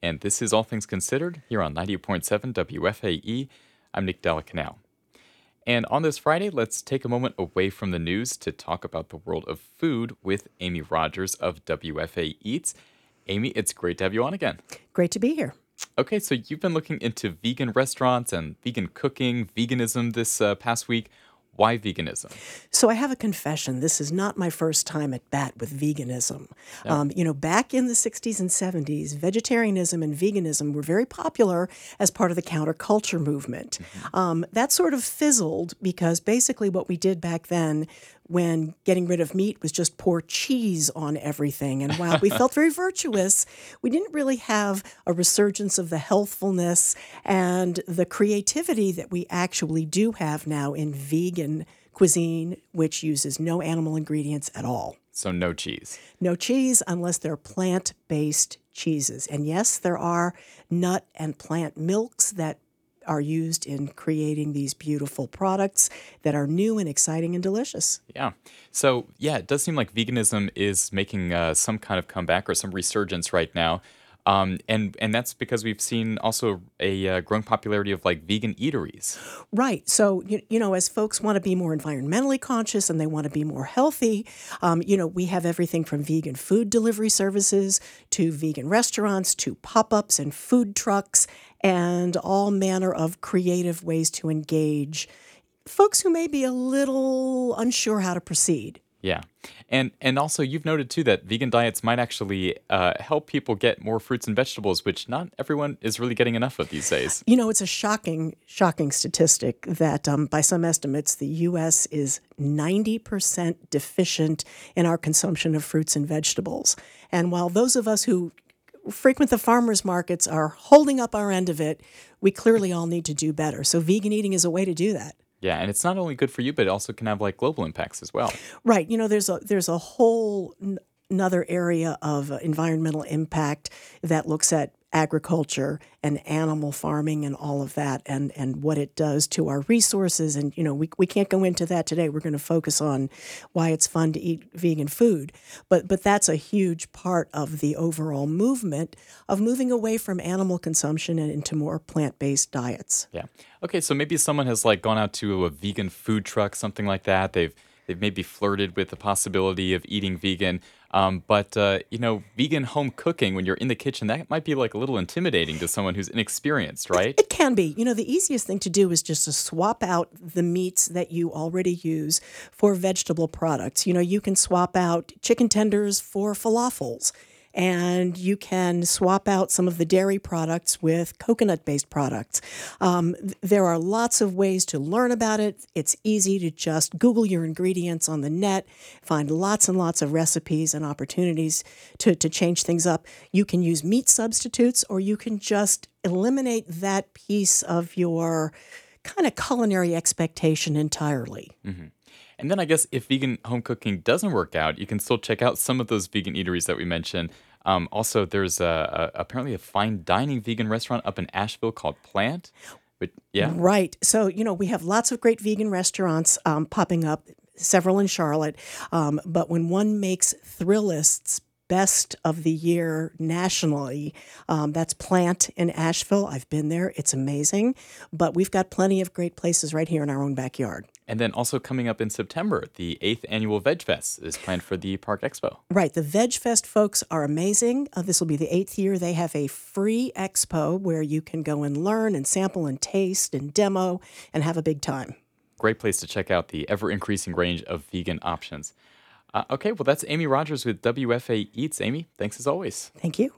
and this is All Things Considered here on 90.7 WFAE. I'm Nick Delacanal. And on this Friday, let's take a moment away from the news to talk about the world of food with Amy Rogers of WFA Eats. Amy, it's great to have you on again. Great to be here. Okay, so you've been looking into vegan restaurants and vegan cooking, veganism this past week. Why veganism? So I have a confession. This is not my first time at bat with veganism. No. Back in the 60s and 70s, vegetarianism and veganism were very popular as part of the counterculture movement. That sort of fizzled because basically what we did back then when getting rid of meat was just pour cheese on everything. And while we felt very virtuous, we didn't really have a resurgence of the healthfulness and the creativity that we actually do have now in vegan cuisine, which uses no animal ingredients at all. So no cheese. No cheese unless they're plant-based cheeses. And yes, there are nut and plant milks that are used in creating these beautiful products that are new and exciting and delicious. Yeah. So, yeah, it does seem like veganism is making some kind of comeback or some resurgence right now. And that's because we've seen also a growing popularity of like vegan eateries. Right. So, as folks want to be more environmentally conscious and they want to be more healthy, we have everything from vegan food delivery services to vegan restaurants to pop-ups and food trucks and all manner of creative ways to engage folks who may be a little unsure how to proceed. Yeah. And also you've noted too that vegan diets might actually help people get more fruits and vegetables, which not everyone is really getting enough of these days. It's a shocking statistic that by some estimates, the U.S. is 90% deficient in our consumption of fruits and vegetables. And while those of us who frequent the farmers markets are holding up our end of it, we clearly all need to do better. So vegan eating is a way to do that. Yeah, and it's not only good for you, but it also can have like global impacts as well. Right. There's a whole another area of environmental impact that looks at agriculture and animal farming and all of that and what it does to our resources. And, we can't go into that today. We're going to focus on why it's fun to eat vegan food. But that's a huge part of the overall movement of moving away from animal consumption and into more plant-based diets. Yeah. Okay, so maybe someone has like gone out to a vegan food truck, something like that. They've maybe flirted with the possibility of eating vegan. But vegan home cooking, when you're in the kitchen, that might be like a little intimidating to someone who's inexperienced, right? It can be. The easiest thing to do is just to swap out the meats that you already use for vegetable products. You can swap out chicken tenders for falafels. And you can swap out some of the dairy products with coconut-based products. There are lots of ways to learn about it. It's easy to just Google your ingredients on the net, find lots and lots of recipes and opportunities to change things up. You can use meat substitutes, or you can just eliminate that piece of your kind of culinary expectation entirely. Mm-hmm. And then I guess if vegan home cooking doesn't work out, you can still check out some of those vegan eateries that we mentioned. Also, there's apparently a fine dining vegan restaurant up in Asheville called Plant. But yeah, right. So, we have lots of great vegan restaurants popping up, several in Charlotte. But when one makes Thrillist's best of the year nationally, that's Plant in Asheville. I've been there. It's amazing. But we've got plenty of great places right here in our own backyard. And then also coming up in September, the 8th annual Veg Fest is planned for the Park Expo. Right. The Veg Fest folks are amazing. This will be the 8th year. They have a free expo where you can go and learn and sample and taste and demo and have a big time. Great place to check out the ever-increasing range of vegan options. Okay, well, that's Amy Rogers with WFA Eats. Amy, thanks as always. Thank you.